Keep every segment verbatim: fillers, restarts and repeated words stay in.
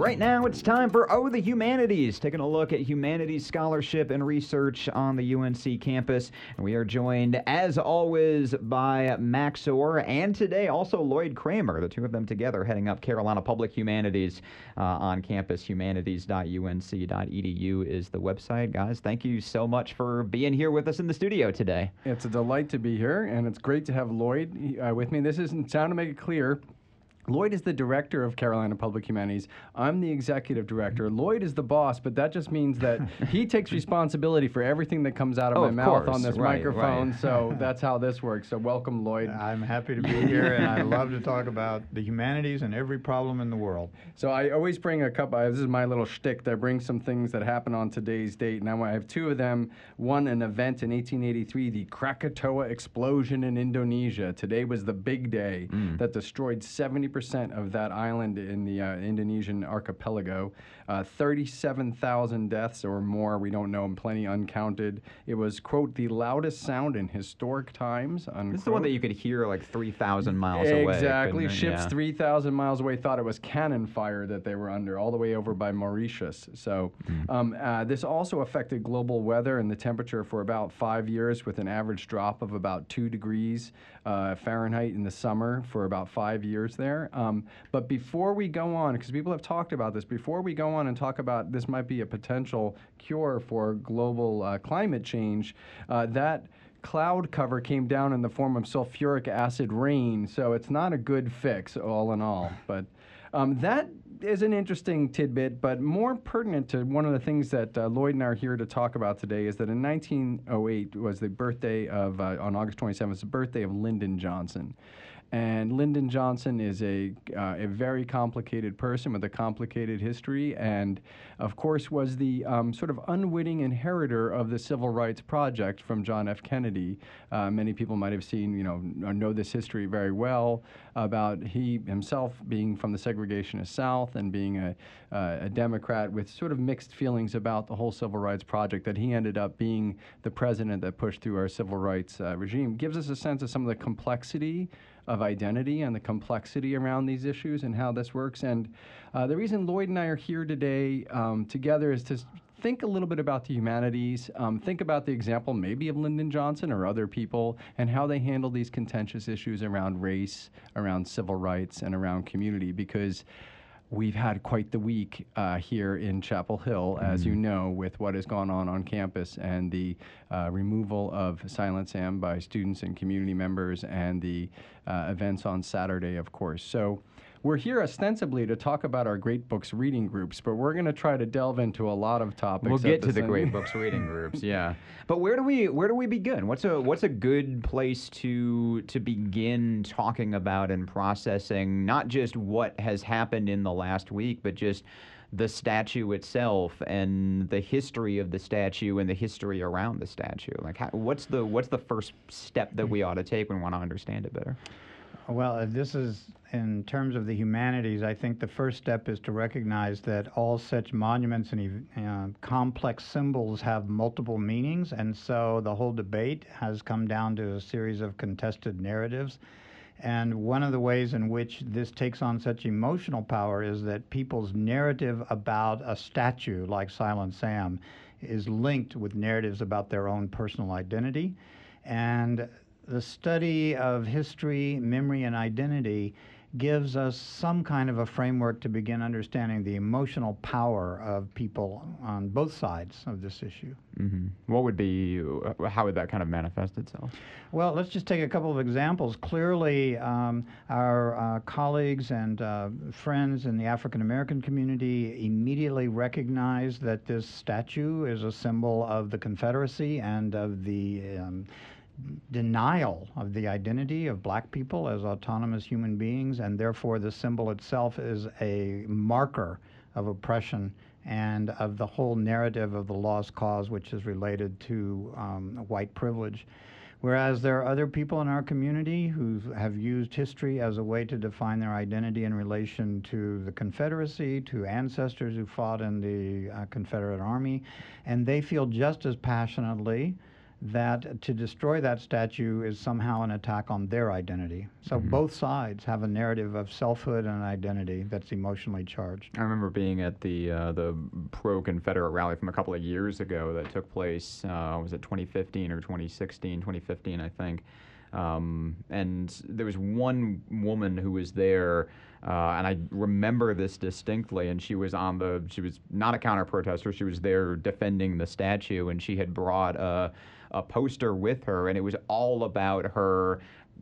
Right now, it's time for Oh, the Humanities, taking a look at humanities scholarship and research on the U N C campus. And we are joined, as always, by Max Orr, and today also Lloyd Kramer, the two of them together heading up Carolina Public Humanities uh, on campus. humanities dot u n c dot e d u is the website. Guys, thank you so much for being here with us in the studio today. It's a delight to be here, and it's great to have Lloyd uh, with me. This isn't sound to make it clear. Lloyd is the director of Carolina Public Humanities. I'm the executive director. Lloyd is the boss, but that just means that he takes responsibility for everything that comes out of oh, my of mouth course. on this right, microphone. Right. So that's how this works. So welcome, Lloyd. I'm happy to be here, and I love to talk about the humanities and every problem in the world. So I always bring a couple. This is my little shtick. I bring some things that happen on today's date. Now I have two of them. One, an event in eighteen eighty-three, the Krakatoa explosion in Indonesia. Today was the big day mm. that destroyed seventy percent of that island in the uh, Indonesian archipelago. Uh, thirty-seven thousand deaths or more. We don't know, plenty uncounted. It was, quote, the loudest sound in historic times, unquote. This is the one that you could hear like three thousand miles exactly. away. Exactly. It? Ships yeah. three thousand miles away thought it was cannon fire that they were under, all the way over by Mauritius. So mm. um, uh, this also affected global weather and the temperature for about five years, with an average drop of about two degrees uh, Fahrenheit in the summer for about five years there. Um, but before we go on, because people have talked about this, before we go on and talk about this might be a potential cure for global uh, climate change, uh, that cloud cover came down in the form of sulfuric acid rain, so it's not a good fix all in all. But um, that is an interesting tidbit, but more pertinent to one of the things that uh, Lloyd and I are here to talk about today is that in nineteen oh eight was the birthday of, uh, on August twenty-seventh, the birthday of Lyndon Johnson. And Lyndon Johnson is a, uh, a very complicated person with a complicated history, and of course was the um, sort of unwitting inheritor of the Civil Rights Project from John F. Kennedy. Uh, many people might have seen, you know, know this history very well about he himself being from the segregationist South and being a, uh, a Democrat with sort of mixed feelings about the whole Civil Rights Project, that he ended up being the president that pushed through our civil rights uh, regime. Gives us a sense of some of the complexity of identity and the complexity around these issues and how this works. And uh, the reason Lloyd and I are here today um, together is to think a little bit about the humanities, um, think about the example maybe of Lyndon Johnson or other people and how they handle these contentious issues around race, around civil rights, and around community, because we've had quite the week uh, here in Chapel Hill, as you know, with what has gone on on campus and the uh, removal of Silent Sam by students and community members, and the uh, events on Saturday, of course. So we're here ostensibly to talk about our Great Books reading groups, but we're going to try to delve into a lot of topics. We'll get the to the same. Great Books reading groups, yeah. But where do we where do we begin? What's a what's a good place to to begin talking about and processing not just what has happened in the last week, but just the statue itself and the history of the statue and the history around the statue? Like, how, what's the what's the first step that we ought to take when we want to understand it better? Well, uh, this is, in terms of the humanities, I think the first step is to recognize that all such monuments and uh, complex symbols have multiple meanings, and so the whole debate has come down to a series of contested narratives. And one of the ways in which this takes on such emotional power is that people's narrative about a statue like Silent Sam is linked with narratives about their own personal identity. And the study of history, memory, and identity gives us some kind of a framework to begin understanding the emotional power of people on both sides of this issue. Mm-hmm. What would be, how would that kind of manifest itself? Well, let's just take a couple of examples. Clearly, um, our uh, colleagues and uh, friends in the African American community immediately recognize that this statue is a symbol of the Confederacy and of the um, denial of the identity of black people as autonomous human beings, and therefore the symbol itself is a marker of oppression and of the whole narrative of the lost cause, which is related to um, white privilege. Whereas there are other people in our community who have used history as a way to define their identity in relation to the Confederacy, to ancestors who fought in the uh, Confederate Army, and they feel just as passionately that to destroy that statue is somehow an attack on their identity. So Mhm. both sides have a narrative of selfhood and identity that's emotionally charged. I remember being at the uh, the pro-Confederate rally from a couple of years ago that took place, uh, was it twenty fifteen or twenty sixteen? twenty fifteen, I think. Um, and there was one woman who was there, uh, and I remember this distinctly, and she was on the, she was not a counter-protester, she was there defending the statue, and she had brought a, a poster with her, and it was all about her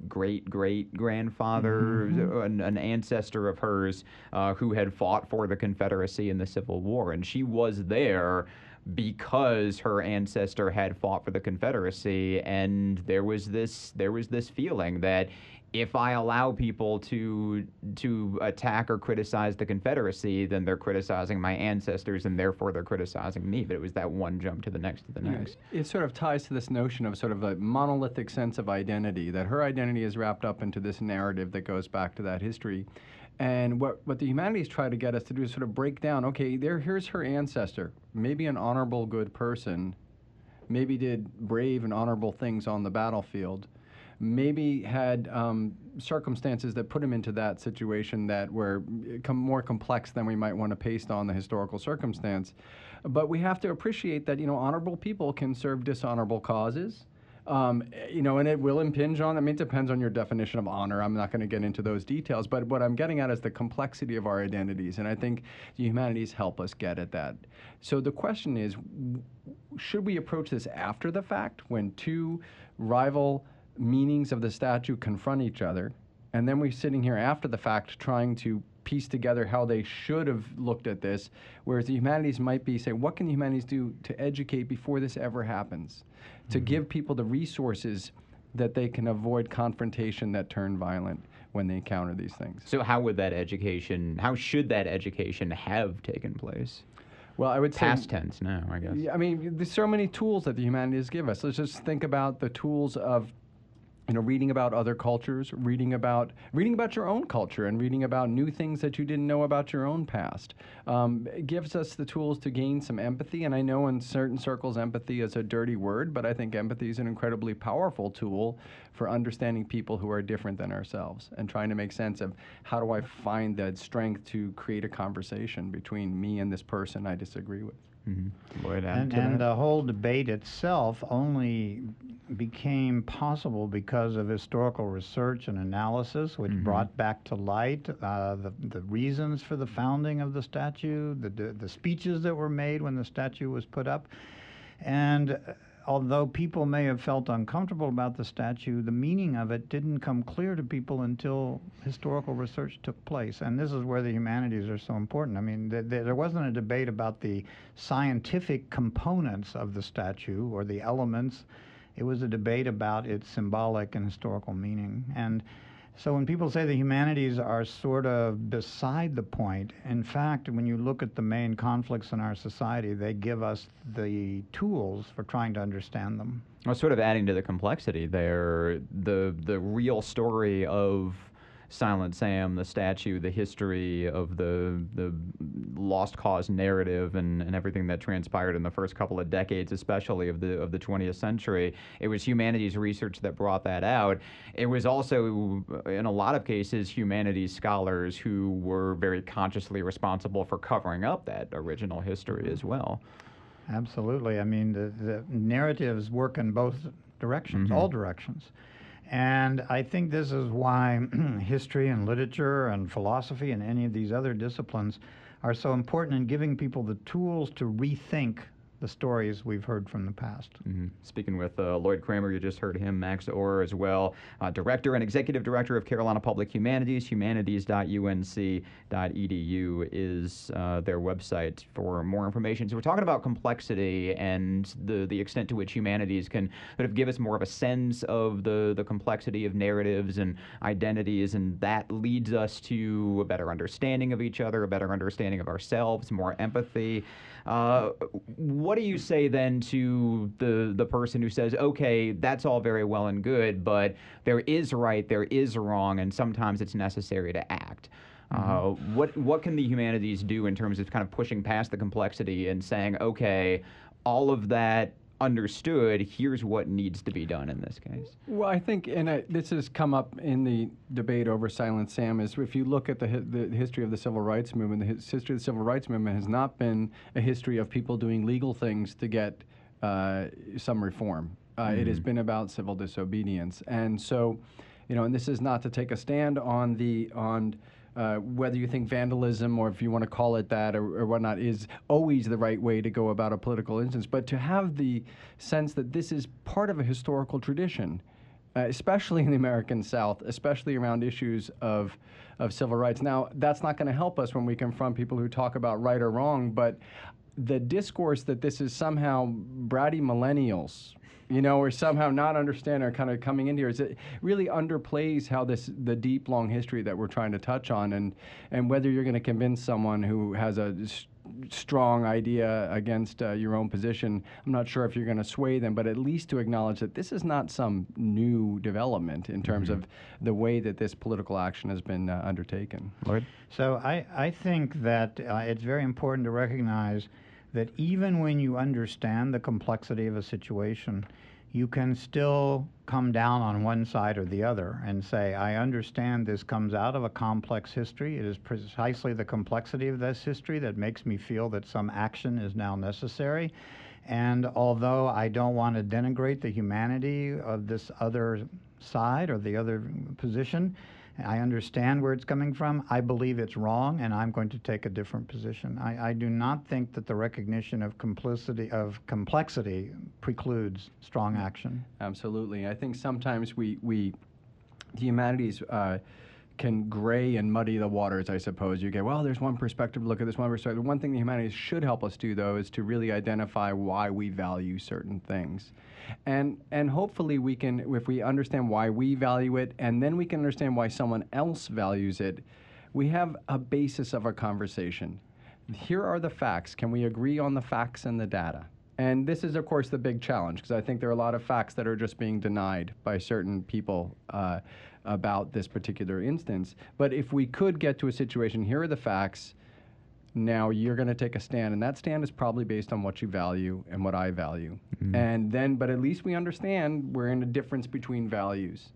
great-great-grandfather, Mm-hmm. an, an ancestor of hers, uh, who had fought for the Confederacy in the Civil War, and she was there because her ancestor had fought for the Confederacy, and there was this there was this feeling that if I allow people to to attack or criticize the Confederacy, then they're criticizing my ancestors, and therefore they're criticizing me. But it was that one jump to the next to the You know, next. it sort of ties to this notion of sort of a monolithic sense of identity, that her identity is wrapped up into this narrative that goes back to that history. And what, what the humanities try to get us to do is sort of break down, okay, there, here's her ancestor, maybe an honorable, good person, maybe did brave and honorable things on the battlefield, maybe had um, circumstances that put him into that situation that were com- more complex than we might want to paste on the historical circumstance. But we have to appreciate that, you know, honorable people can serve dishonorable causes. Um, you know, and it will impinge on, I mean, it depends on your definition of honor. I'm not going to get into those details, but what I'm getting at is the complexity of our identities, and I think the humanities help us get at that. So the question is, w- should we approach this after the fact, when two rival meanings of the statue confront each other, and then we're sitting here after the fact trying to piece together how they should have looked at this, whereas the humanities might be saying, what can the humanities do to educate before this ever happens, to Mm-hmm. give people the resources that they can avoid confrontation that turn violent when they encounter these things? So how would that education, how should that education have taken place? Well, I would say Past tense now, I guess. Yeah, I mean, there's so many tools that the humanities give us. Let's just think about the tools of, you know, reading about other cultures, reading about reading about your own culture, and reading about new things that you didn't know about your own past. Um, it gives us the tools to gain some empathy, and I know in certain circles empathy is a dirty word, but I think empathy is an incredibly powerful tool for understanding people who are different than ourselves and trying to make sense of how do I find that strength to create a conversation between me and this person I disagree with. Mm-hmm. Lloyd, add And, to and that? the whole debate itself only became possible because of historical research and analysis, which Mhm. brought back to light uh, the, the reasons for the founding of the statue, the, the, the speeches that were made when the statue was put up. And uh, although people may have felt uncomfortable about the statue, the meaning of it didn't come clear to people until historical research took place. And this is where the humanities are so important. I mean, th- th- there wasn't a debate about the scientific components of the statue or the elements. It was a debate about its symbolic and historical meaning. And so when people say the humanities are sort of beside the point, in fact, when you look at the main conflicts in our society, they give us the tools for trying to understand them. Well, sort of adding to the complexity there, the the real story of Silent Sam, the statue, the history of the the lost cause narrative, and, and everything that transpired in the first couple of decades, especially of the of the twentieth century. It was humanities research that brought that out. It was also, in a lot of cases, humanities scholars who were very consciously responsible for covering up that original history as well. Absolutely. I mean, the, the narratives work in both directions, Mhm. all directions. And I think this is why history and literature and philosophy and any of these other disciplines are so important in giving people the tools to rethink the stories we've heard from the past. Mm-hmm. Speaking with uh, Lloyd Kramer, you just heard him, Max Orr as well, uh, Director and Executive Director of Carolina Public Humanities. humanities dot U N C dot E D U is uh, their website for more information. So we're talking about complexity and the, the extent to which humanities can sort of give us more of a sense of the, the complexity of narratives and identities, and that leads us to a better understanding of each other, a better understanding of ourselves, more empathy. Uh, what do you say then to the the person who says, okay, that's all very well and good, but there is right, there is wrong, and sometimes it's necessary to act? Mm-hmm. Uh, what what can the humanities do in terms of kind of pushing past the complexity and saying, okay, all of that understood, here's what needs to be done in this case. Well, I think, and I, this has come up in the debate over Silent Sam, is if you look at the, hi- the history of the civil rights movement, the his- history of the civil rights movement has not been a history of people doing legal things to get uh, some reform. Uh, mm-hmm. It has been about civil disobedience. And so, you know, and this is not to take a stand on the, on Uh, whether you think vandalism, or if you want to call it that, or, or whatnot, is always the right way to go about a political instance. But to have the sense that this is part of a historical tradition, uh, especially in the American South, especially around issues of, of civil rights. Now, that's not going to help us when we confront people who talk about right or wrong, but the discourse that this is somehow bratty millennials, you know, or somehow not understand or kind of coming in here, is it really underplays how this, the deep, long history that we're trying to touch on, and, and whether you're going to convince someone who has a s- strong idea against uh, your own position. I'm not sure if you're going to sway them, but at least to acknowledge that this is not some new development in terms mm-hmm. of the way that this political action has been uh, undertaken. Lloyd? So I, I think that uh, it's very important to recognize that even when you understand the complexity of a situation, you can still come down on one side or the other and say, I understand this comes out of a complex history. It is precisely the complexity of this history that makes me feel that some action is now necessary. And although I don't want to denigrate the humanity of this other side or the other position, I understand where it's coming from. I believe it's wrong, and I'm going to take a different position. I, I do not think that the recognition of complicity of complexity precludes strong action. Absolutely. I think sometimes we, we the humanities uh, can gray and muddy the waters, I suppose. You get, well, there's one perspective, look at this one perspective. One thing the humanities should help us do, though, is to really identify why we value certain things. And and hopefully we can, if we understand why we value it, and then we can understand why someone else values it, we have a basis of our conversation. Here are the facts. Can we agree on the facts and the data? And this is, of course, the big challenge, because I think there are a lot of facts that are just being denied by certain people uh, about this particular instance. But if we could get to a situation, here are the facts, now you're going to take a stand, and that stand is probably based on what you value and what I value. Mm-hmm. And then, but at least we understand we're in a difference between values.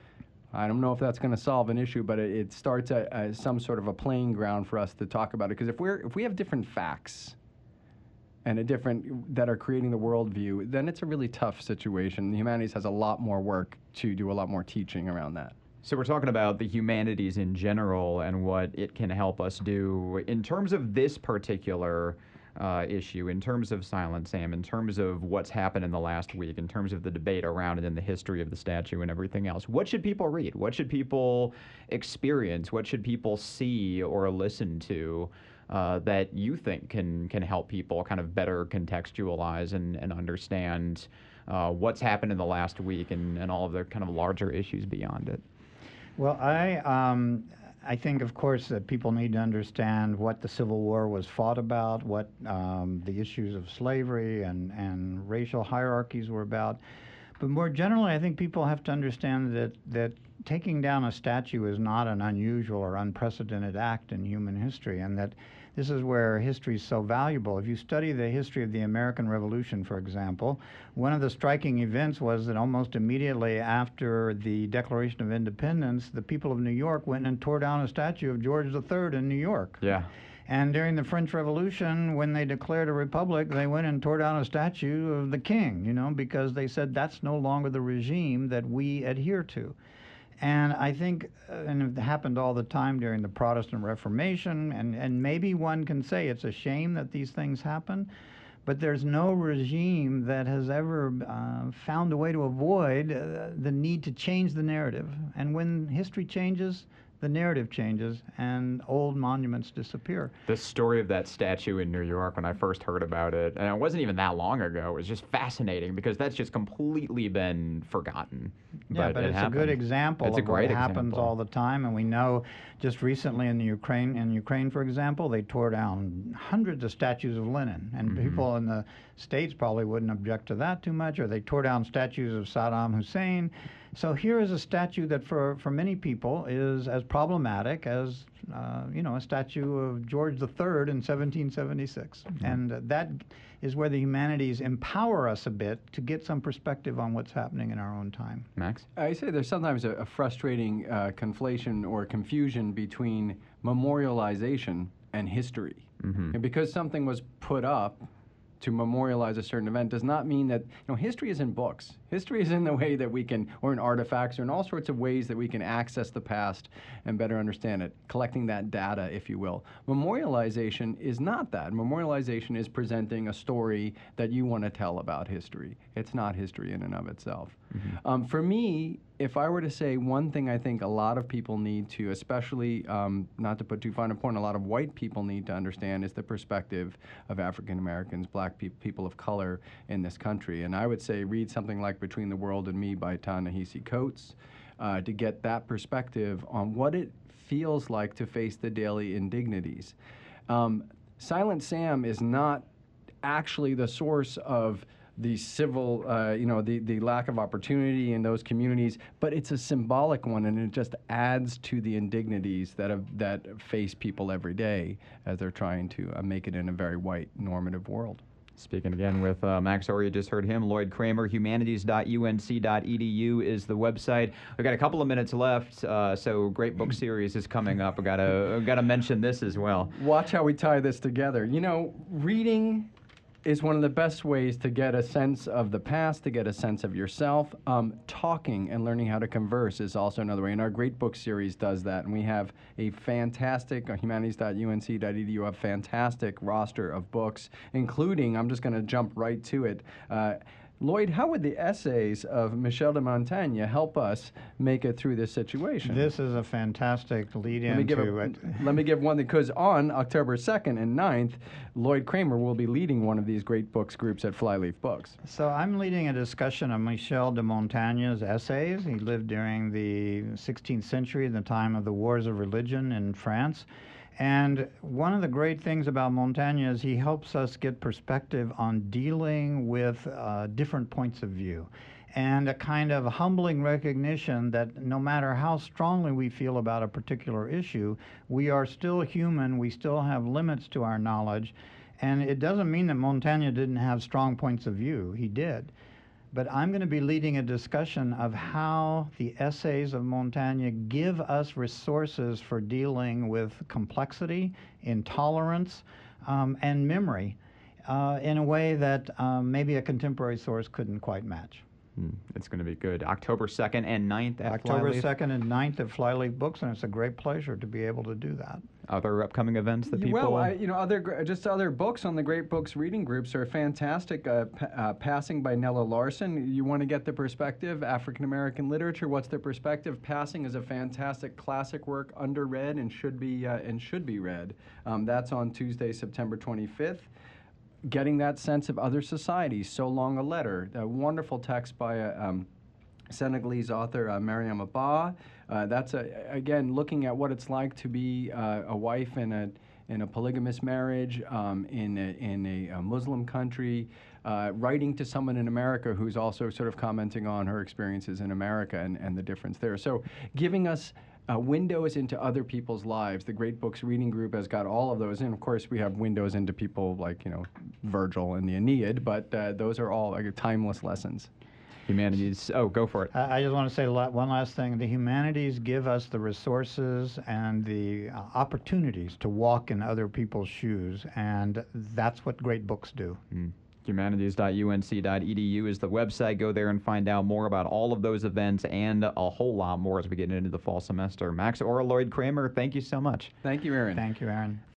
I don't know if that's going to solve an issue, but it, it starts at, at some sort of a playing ground for us to talk about it. Because if we're if we have different facts and a different that are creating the worldview, then it's a really tough situation. The humanities has a lot more work to do, a lot more teaching around that. So we're talking about the humanities in general and what it can help us do. In terms of this particular uh, issue, in terms of Silent Sam, in terms of what's happened in the last week, in terms of the debate around it and the history of the statue and everything else, what should people read? What should people experience? What should people see or listen to uh, that you think can, can help people kind of better contextualize and, and understand uh, what's happened in the last week and, and all of the kind of larger issues beyond it? Well, I um, I think, of course, that people need to understand what the Civil War was fought about, what um, the issues of slavery and, and racial hierarchies were about. But more generally, I think people have to understand that, that taking down a statue is not an unusual or unprecedented act in human history, and that this is where history is so valuable. If you study the history of the American Revolution, for example, one of the striking events was that almost immediately after the Declaration of Independence, the people of New York went and tore down a statue of George the Third in New York. Yeah. And during the French Revolution, when they declared a republic, they went and tore down a statue of the king, you know, because they said that's no longer the regime that we adhere to. And I think, uh, and it happened all the time during the Protestant Reformation, and, and maybe one can say it's a shame that these things happen, but there's no regime that has ever uh, found a way to avoid uh, the need to change the narrative. And when history changes, the narrative changes, and old monuments disappear. The story of that statue in New York, when I first heard about it, and it wasn't even that long ago, it was just fascinating because that's just completely been forgotten. Yeah, but, but it it's happened. a good example It's a of great what happens example. all the time, and we know just recently in the Ukraine, in Ukraine, for example, they tore down hundreds of statues of Lenin, and Mm-hmm. people in the States probably wouldn't object to that too much, or they tore down statues of Saddam Hussein. So here is a statue that for, for many people is as problematic as, uh, you know, a statue of George the Third in seventeen seventy-six. Mm-hmm. And uh, that is where the humanities empower us a bit to get some perspective on what's happening in our own time. Max? I say there's sometimes a, a frustrating uh, conflation or confusion between memorialization and history. Mm-hmm. And because something was put up to memorialize a certain event does not mean that, you know, history is in books. History is in the way that we can, or in artifacts, or in all sorts of ways that we can access the past and better understand it, collecting that data, if you will. Memorialization is not that. Memorialization is presenting a story that you want to tell about history. It's not history in and of itself. Mm-hmm. Um, for me, if I were to say one thing I think a lot of people need to, especially, um, not to put too fine a point, a lot of white people need to understand is the perspective of African Americans, black pe- people of color in this country. And I would say read something like Between the World and Me by Ta-Nehisi Coates uh, to get that perspective on what it feels like to face the daily indignities. Um, Silent Sam is not actually the source of the civil, uh, you know, the, the lack of opportunity in those communities, but it's a symbolic one, and it just adds to the indignities that have, that face people every day as they're trying to uh, make it in a very white, normative world. Speaking again with uh, Max Orr, you just heard him. Lloyd Kramer, humanities dot U N C dot E D U is the website. We've got a couple of minutes left, uh, so great book series is coming up. I've got to got to mention this as well. Watch how we tie this together. You know, reading is one of the best ways to get a sense of the past, to get a sense of yourself. Um, talking and learning how to converse is also another way, and our Great Book series does that. And we have a fantastic, uh, humanities dot U N C dot E D U, a fantastic roster of books, including, I'm just going to jump right to it, uh, Lloyd, how would the essays of Michel de Montaigne help us make it through this situation? This is a fantastic lead-in Let me give to a, it. let me give one, because on October second and ninth, Lloyd Kramer will be leading one of these great books groups at Flyleaf Books. So I'm leading a discussion of Michel de Montaigne's essays. He lived during the sixteenth century, in the time of the wars of religion in France. And one of the great things about Montaigne is he helps us get perspective on dealing with uh, different points of view, and a kind of humbling recognition that no matter how strongly we feel about a particular issue, we are still human, we still have limits to our knowledge. And it doesn't mean that Montaigne didn't have strong points of view. He did. But I'm going to be leading a discussion of how the essays of Montaigne give us resources for dealing with complexity, intolerance, um, and memory uh, in a way that um, maybe a contemporary source couldn't quite match. Hmm, it's going to be good. October second and ninth at October Flyleaf. second and ninth at Flyleaf Books, and it's a great pleasure to be able to do that. Other upcoming events that people... Well, I, you know, other gr- just other books on the Great Books reading groups are fantastic. Uh, pa- uh, Passing by Nella Larson. You want to get the perspective, African American literature. What's the perspective? Passing is a fantastic classic work, underread and should be uh, and should be read. Um, that's on Tuesday, September twenty-fifth. Getting that sense of other societies. So Long a Letter. A wonderful text by a um, Senegalese author, uh, Mariam Abba. Uh, that's, a, again, looking at what it's like to be uh, a wife in a in a polygamous marriage um, in, a, in a, a Muslim country, uh, writing to someone in America who's also sort of commenting on her experiences in America and, and the difference there. So giving us Uh, windows into other people's lives. The Great Books Reading Group has got all of those, and of course we have windows into people like, you know, Virgil and the Aeneid, but uh, those are all like timeless lessons. Humanities, oh, go for it. I I just want to say la- one last thing. The humanities give us the resources and the uh, opportunities to walk in other people's shoes, and that's what great books do. Mm. humanities dot U N C dot E D U is the website. Go there and find out more about all of those events and a whole lot more as we get into the fall semester. Max Orr, Lloyd Kramer, thank you so much. Thank you, Aaron. Thank you, Aaron.